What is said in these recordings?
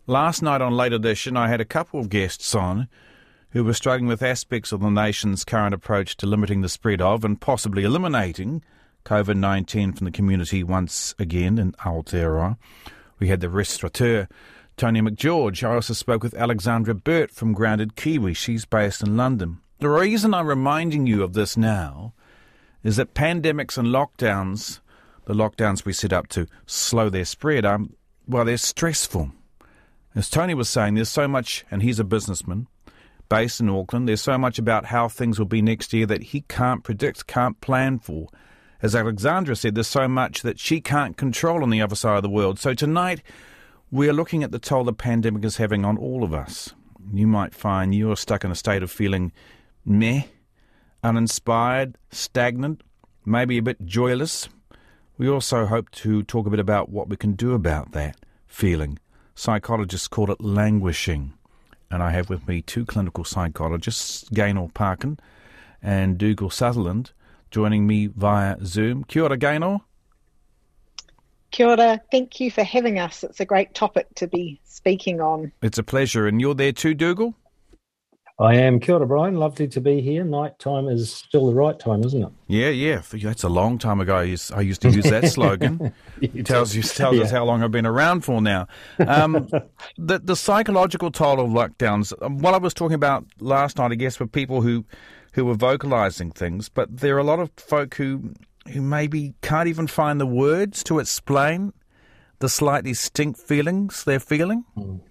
Last night on Late Edition, I had a couple of guests on who were struggling with aspects of the nation's current approach to limiting the spread of and possibly eliminating COVID-19 from the community once again in Aotearoa. We had the restaurateur, Tony McGeorge. I also spoke with Alexandra Burt from Grounded Kiwi. She's based in London. The reason I'm reminding you of this now is that pandemics and lockdowns, the lockdowns we set up to slow their spread, they're stressful. As Tony was saying, there's so much, and he's a businessman based in Auckland, there's so much about how things will be next year that he can't predict, can't plan for. As Alexandra said, there's so much that she can't control on the other side of the world. So tonight, we're looking at the toll the pandemic is having on all of us. You might find you're stuck in a state of feeling meh, uninspired, stagnant, maybe a bit joyless. We also hope to talk a bit about what we can do about that feeling. Psychologists call it languishing. And I have with me two clinical psychologists, Gaynor Parkin and Dougal Sutherland, joining me via Zoom. Kia ora, Gaynor. Kia ora. Thank you for having us. It's a great topic to be speaking on. It's a pleasure. And you're there too, Dougal? I am. Kia ora, Brian. Lovely to be here. Night time is still the right time, isn't it? Yeah. That's a long time ago. I used to use that slogan. It tells us how long I've been around for now. The psychological toll of lockdowns, what I was talking about last night, I guess, were people who were vocalising things, but there are a lot of folk who maybe can't even find the words to explain the slightly distinct feelings they're feeling.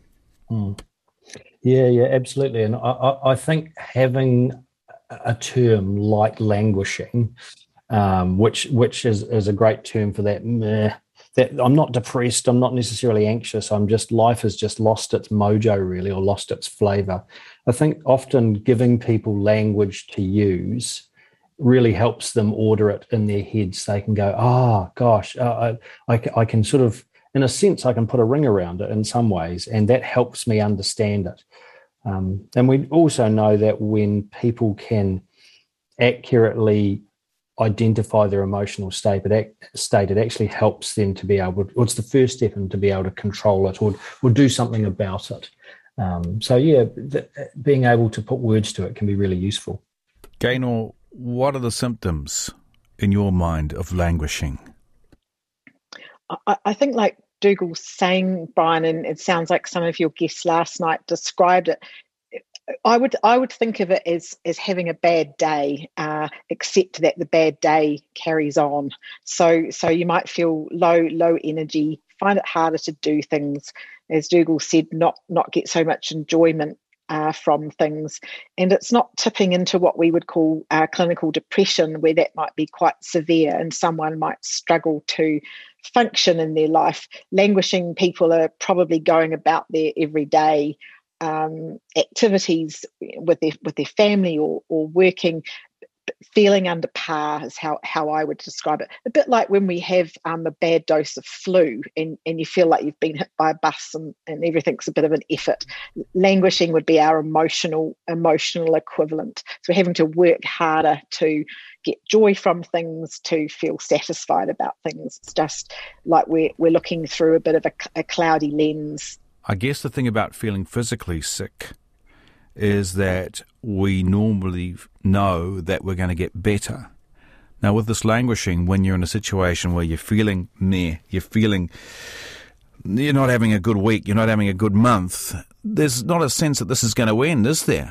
Yeah, absolutely. And I think having a term like languishing, which is a great term for that, that I'm not depressed, I'm not necessarily anxious, life has just lost its mojo really, or lost its flavour. I think often giving people language to use really helps them order it in their heads. They can go, I can sort of, in a sense, I can put a ring around it in some ways, and that helps me understand it. And we also know that when people can accurately identify their emotional state, it actually helps them to be able to, or it's the first step in to be able to control it or do something about it. Being able to put words to it can be really useful. Gaynor, what are the symptoms in your mind of languishing? I think like Dougal's saying, Brian, and it sounds like some of your guests last night described it, I would think of it as having a bad day, except that the bad day carries on. So you might feel low energy, find it harder to do things, as Dougal said, not get so much enjoyment from things, and it's not tipping into what we would call clinical depression, where that might be quite severe and someone might struggle to function in their life. Languishing people are probably going about their everyday activities with their family or working, feeling under par is how I would describe it. A bit like when we have a bad dose of flu and you feel like you've been hit by a bus and everything's a bit of an effort. Languishing would be our emotional equivalent. So we're having to work harder to get joy from things, to feel satisfied about things. It's just like we're looking through a bit of a cloudy lens. I guess the thing about feeling physically sick is that we normally know that we're going to get better. Now, with this languishing, when you're in a situation where you're feeling meh, you're not having a good week, you're not having a good month, there's not a sense that this is going to end, is there?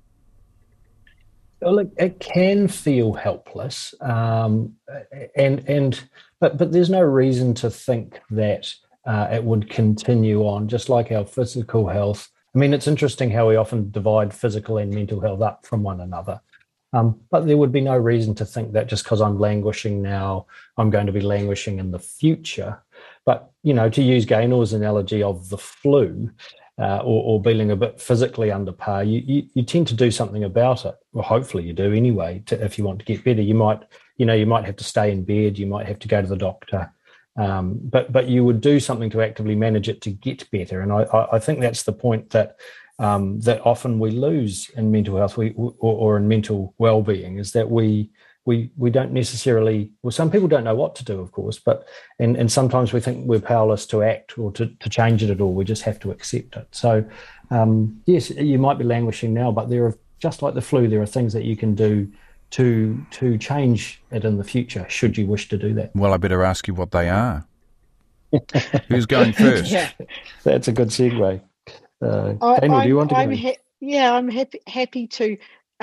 Well, it can feel helpless, but there's no reason to think that it would continue on, just like our physical health. I mean, it's interesting how we often divide physical and mental health up from one another. But there would be no reason to think that just because I'm languishing now, I'm going to be languishing in the future. But, to use Gaynor's analogy of the flu or feeling a bit physically under par, you tend to do something about it. Well, hopefully you do anyway, if you want to get better. You might have to stay in bed, you might have to go to the doctor. But you would do something to actively manage it to get better. And I think that's the point that often we lose in mental health or in mental well-being, is that we we don't necessarily, well, some people don't know what to do, of course, but and sometimes we think we're powerless to act or to change it at all. We just have to accept it. So yes, you might be languishing now, but there are, just like the flu, there are things that you can do to change it in the future, should you wish to do that. Well, I better ask you what they are. Who's going first? Yeah. That's a good segue. Daniel, do you want to go? I'm happy to.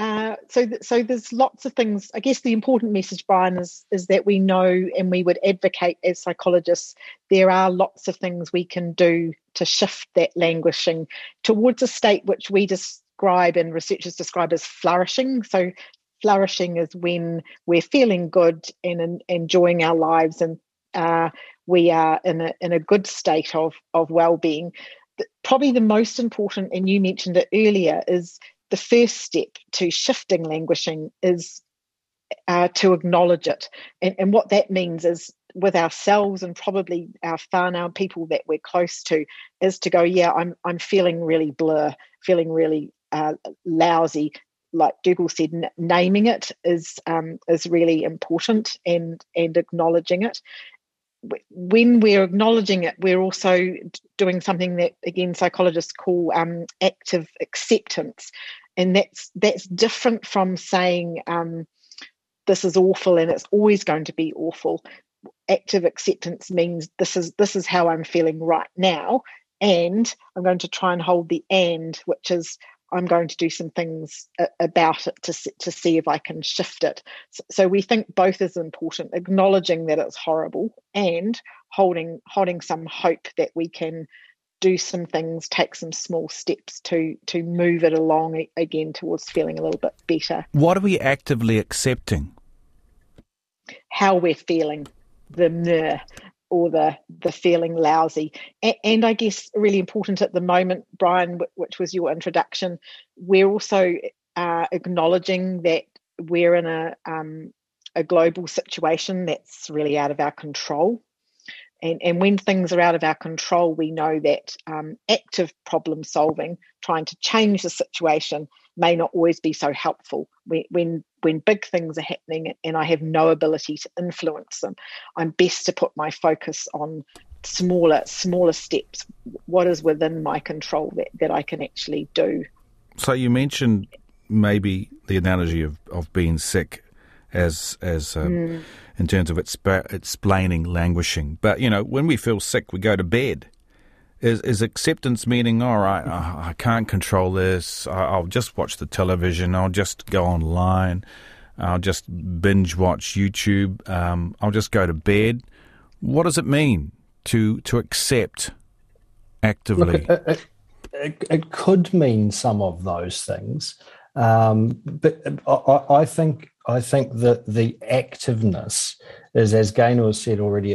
So there's lots of things. I guess the important message, Brian, is that we know, and we would advocate as psychologists, there are lots of things we can do to shift that languishing towards a state which we describe and researchers describe as flourishing. So flourishing is when we're feeling good and enjoying our lives, and we are in a good state of well-being. Probably the most important, and you mentioned it earlier, is the first step to shifting languishing is to acknowledge it. And what that means is, with ourselves and probably our whānau, people that we're close to, is to go, yeah, I'm feeling really blur, feeling really lousy. Like Dougal said, naming it is really important, and acknowledging it. When we're acknowledging it, we're also doing something that, again, psychologists call active acceptance, and that's different from saying this is awful and it's always going to be awful. Active acceptance means this is how I'm feeling right now, and I'm going to try and hold the and, which is I'm going to do some things about it to see if I can shift it. So we think both is important, acknowledging that it's horrible and holding some hope that we can do some things, take some small steps to move it along again towards feeling a little bit better. What are we actively accepting? How we're feeling, the meh, or the feeling lousy. And I guess really important at the moment, Brian, which was your introduction, we're also acknowledging that we're in a global situation that's really out of our control. And when things are out of our control, we know that active problem solving, trying to change the situation, may not always be so helpful. When big things are happening and I have no ability to influence them, I'm best to put my focus on smaller steps, what is within my control that I can actually do. So you mentioned maybe the analogy of being sick as in terms of explaining languishing. But, when we feel sick, we go to bed. Is acceptance meaning, all right, I can't control this, I'll just watch the television, I'll just go online, I'll just binge watch YouTube, I'll just go to bed? What does it mean to accept actively? Look, it could mean some of those things, but I think that the activeness is, as Gaynor has said already,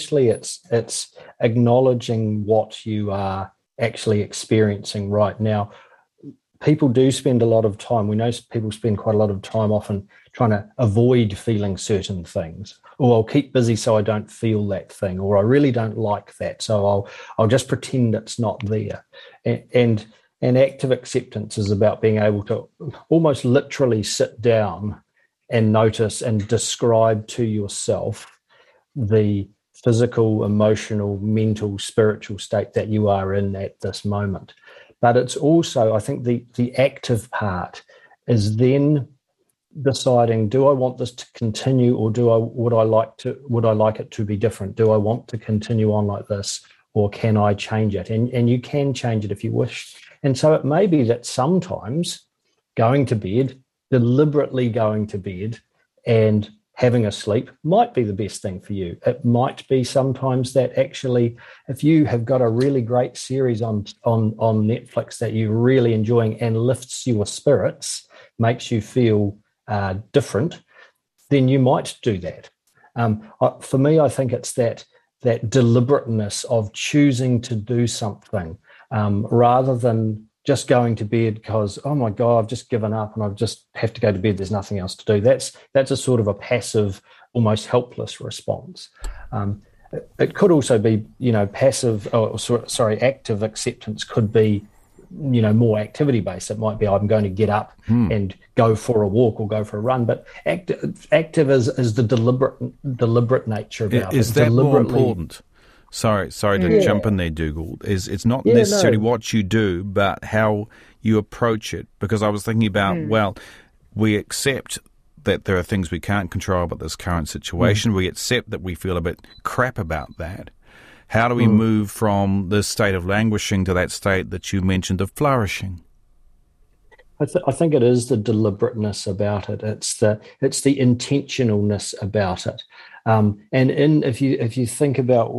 it's acknowledging what you are actually experiencing right now. People do spend a lot of time, we know people spend quite a lot of time often trying to avoid feeling certain things, or I'll keep busy so I don't feel that thing, or I really don't like that, so I'll just pretend it's not there. And active acceptance is about being able to almost literally sit down and notice and describe to yourself the physical, emotional, mental, spiritual state that you are in at this moment. But it's also, I think the active part is then deciding, do I want this to continue, or would I like it to be different? Do I want to continue on like this, or can I change it? And you can change it if you wish. And so it may be that sometimes going to bed, deliberately going to bed and having a sleep might be the best thing for you. It might be sometimes that actually, if you have got a really great series on Netflix that you're really enjoying and lifts your spirits, makes you feel different, then you might do that. For me, I think it's that deliberateness of choosing to do something rather than just going to bed because, oh my God, I've just given up and I just have to go to bed. There's nothing else to do. That's a sort of a passive, almost helpless response. It could also be, active acceptance could be more activity based. It might be I'm going to get up and go for a walk or go for a run. But active is the deliberate nature about it. Is that more important? Sorry to jump in there, Dougal. It's not necessarily what you do, but how you approach it. Because I was thinking about, we accept that there are things we can't control about this current situation. We accept that we feel a bit crap about that. How do we move from this state of languishing to that state that you mentioned of flourishing? I think it is the deliberateness about it. It's the intentionalness about it. If you think about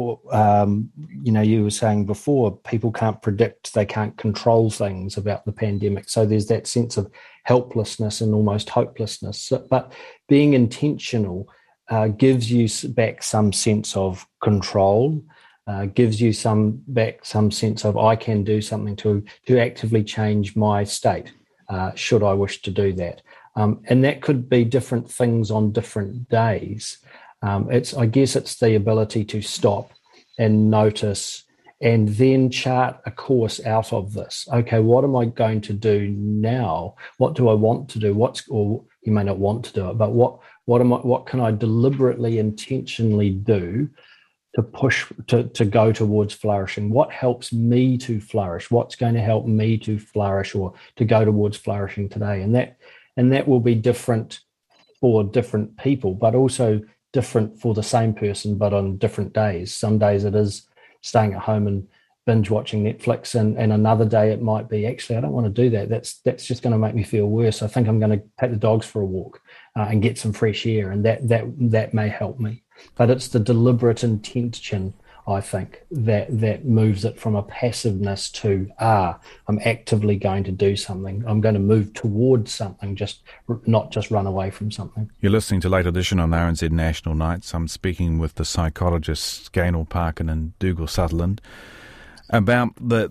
you were saying before, people can't predict, they can't control things about the pandemic. So there's that sense of helplessness and almost hopelessness. But being intentional gives you back some sense of control. Gives you some sense of I can do something to actively change my state, should I wish to do that. And that could be different things on different days. I guess it's the ability to stop and notice and then chart a course out of this. Okay, what am I going to do now? What do I want to do? Or you may not want to do it, but what can I deliberately, intentionally do to push to go towards flourishing? What helps me to flourish? What's going to help me to flourish or to go towards flourishing today? And that will be different for different people, but also different for the same person, but on different days. Some days it is staying at home and binge watching Netflix, and another day it might be, actually, I don't want to do that. That's just going to make me feel worse. I think I'm going to take the dogs for a walk and get some fresh air, and that may help me. But it's the deliberate intention, I think, that moves it from a passiveness to, I'm actively going to do something. I'm going to move towards something, not just run away from something. You're listening to Late Edition on RNZ National Nights. I'm speaking with the psychologists Gaynor Parkin and Dougal Sutherland about the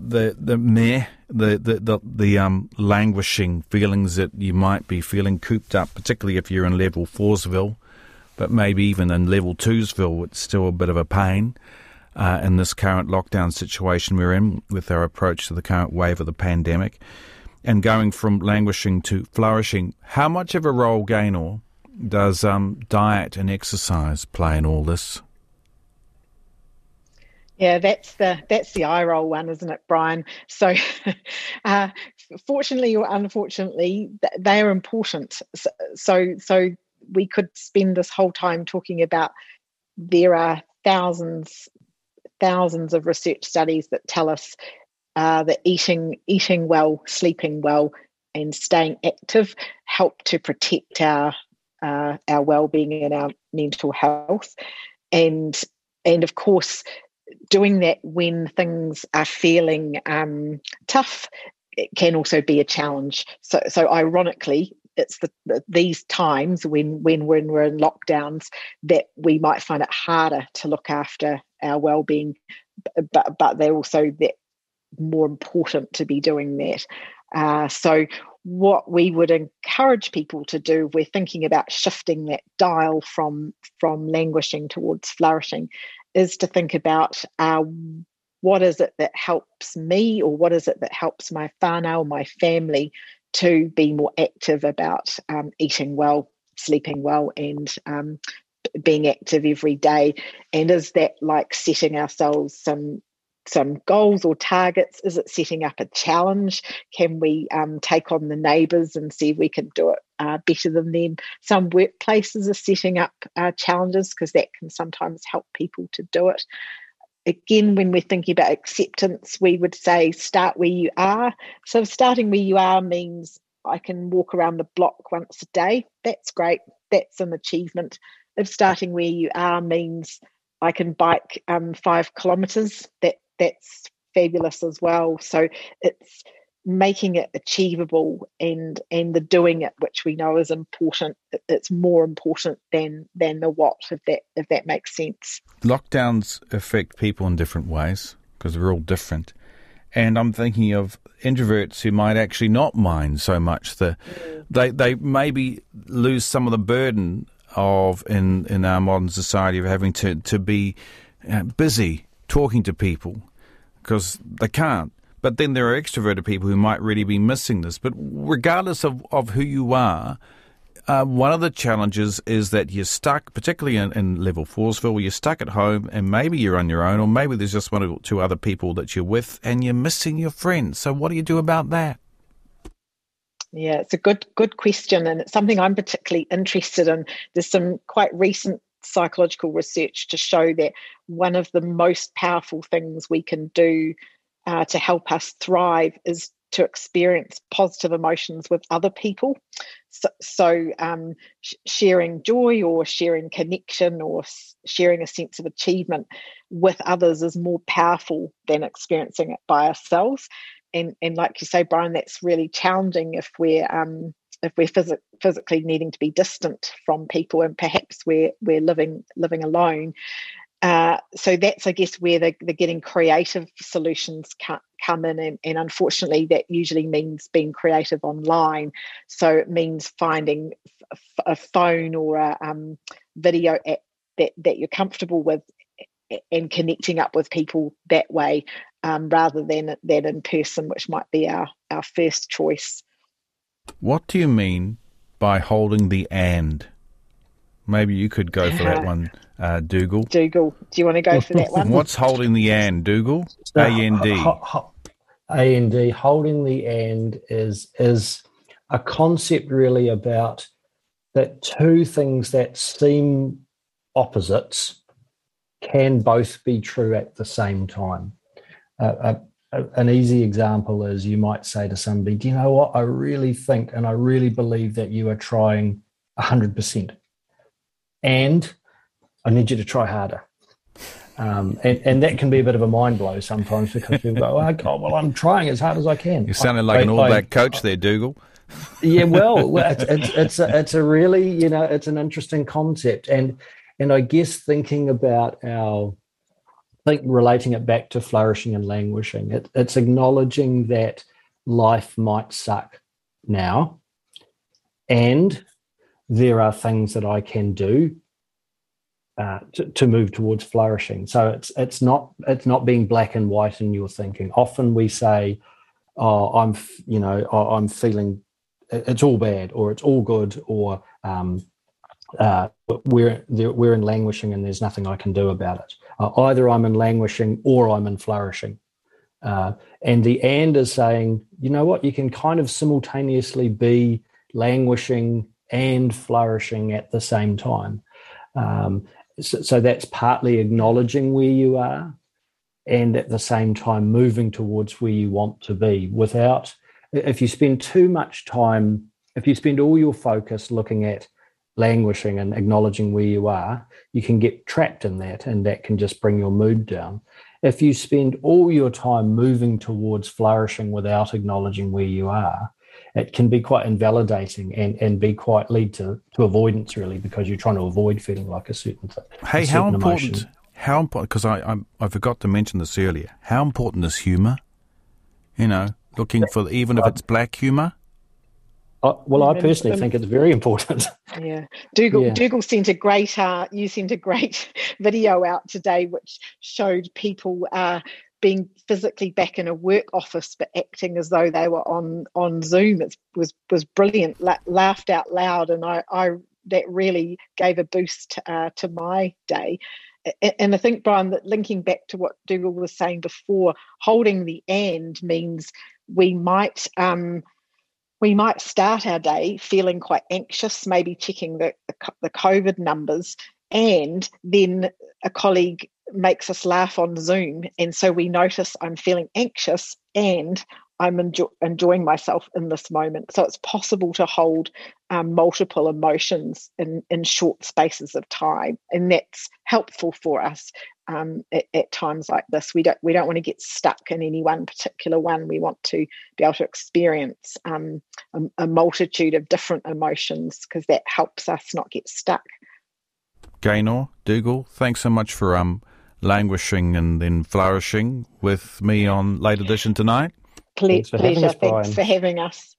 languishing feelings that you might be feeling cooped up, particularly if you're in level 4'sville, but maybe even in level 2'sville, it's still a bit of a pain in this current lockdown situation we're in with our approach to the current wave of the pandemic. And going from languishing to flourishing, how much of a role, Gaynor, does diet and exercise play in all this? Yeah, that's the eye roll one, isn't it, Brian? So, fortunately or unfortunately, they are important. So we could spend this whole time talking about there are thousands of research studies that tell us that eating well, sleeping well, and staying active help to protect our well-being and our mental health, and of course, doing that when things are feeling tough, it can also be a challenge. So ironically, it's these times when we're in lockdowns that we might find it harder to look after our well-being, but they're also that more important to be doing that. So what we would encourage people to do, if we're thinking about shifting that dial from languishing towards flourishing, is to think about what is it that helps me, or what is it that helps my whānau, my family, to be more active about eating well, sleeping well, and being active every day. And is that like setting ourselves some goals or targets? Is it setting up a challenge? Can we take on the neighbours and see if we can do it better than them? Some workplaces are setting up challenges, because that can sometimes help people to do it. Again, when we're thinking about acceptance, we would say start where you are. So starting where you are means I can walk around the block once a day. That's great. That's an achievement. If starting where you are means I can bike 5 kilometres, that's fabulous as well. So it's making it achievable, and the doing it, which we know is important. It's more important than the what, if that makes sense. Lockdowns affect people in different ways because we're all different. And I'm thinking of introverts who might actually not mind so much. They maybe lose some of the burden of in our modern society of having to be busy talking to people, because they can't. But then there are extroverted people who might really be missing this. But regardless of who you are, one of the challenges is that you're stuck, particularly in level 4'sville, where you're stuck at home and maybe you're on your own, or maybe there's just one or two other people that you're with and you're missing your friends. So what do you do about that? Yeah, it's a good question, and it's something I'm particularly interested in. There's some quite recent psychological research to show that one of the most powerful things we can do to help us thrive is to experience positive emotions with other people. So sharing joy or sharing connection or sharing a sense of achievement with others is more powerful than experiencing it by ourselves. And like you say, Brian, that's really challenging if we're physically needing to be distant from people, and perhaps we're living alone. So that's, I guess, where the getting creative solutions come in, and unfortunately that usually means being creative online. So it means finding a phone or a video app that you're comfortable with and connecting up with people that way, rather than in person, which might be our first choice. What do you mean by holding the and? Maybe you could go for that one, Dougal. Dougal, do you want to go for that one? What's holding the and, Dougal? A-N-D. A-N-D. Holding the and is a concept really about that two things that seem opposites can both be true at the same time. An easy example is you might say to somebody, do you know what, I really think and I really believe that you are trying 100%. And I need you to try harder. And that can be a bit of a mind blow sometimes, because people go, oh, God, well, I'm trying as hard as I can. You sounded like an All Black coach there, Dougal. Yeah, well, it's a really, it's an interesting concept. And I guess thinking about relating it back to flourishing and languishing, it's acknowledging that life might suck now, and there are things that I can do to move towards flourishing. So it's not being black and white in your thinking. Often we say, "Oh, I'm feeling it's all bad, or it's all good, or we're in languishing and there's nothing I can do about it." Either I'm in languishing or I'm in flourishing. And the and is saying, you know what, you can kind of simultaneously be languishing and flourishing at the same time. So that's partly acknowledging where you are and at the same time moving towards where you want to be. Without, if you spend too much time, if you spend all your focus looking at languishing and acknowledging where you are, you can get trapped in that, and that can just bring your mood down. If you spend all your time moving towards flourishing without acknowledging where you are, it can be quite invalidating and be quite lead to avoidance, really, because you're trying to avoid feeling like a certain thing. Hey, how important, because I forgot to mention this earlier, how important is humour? Looking for, even if it's black humour? Well, I personally think it's very important. Yeah, Dougal sent a great video out today, which showed people being physically back in a work office but acting as though they were on Zoom. It was brilliant. Laughed out loud, and I that really gave a boost to my day. And I think, Brian, that linking back to what Dougal was saying before, holding the and means we might start our day feeling quite anxious, maybe checking the COVID numbers, and then a colleague makes us laugh on Zoom, and so we notice I'm feeling anxious and I'm enjoying myself in this moment. So it's possible to hold multiple emotions in short spaces of time, and that's helpful for us at times like this. We don't want to get stuck in any one particular one. We want to be able to experience a multitude of different emotions, because that helps us not get stuck. Gaynor, Dougal, thanks so much for languishing and then flourishing with me on Late Edition tonight. Pleasure. Thanks for having us.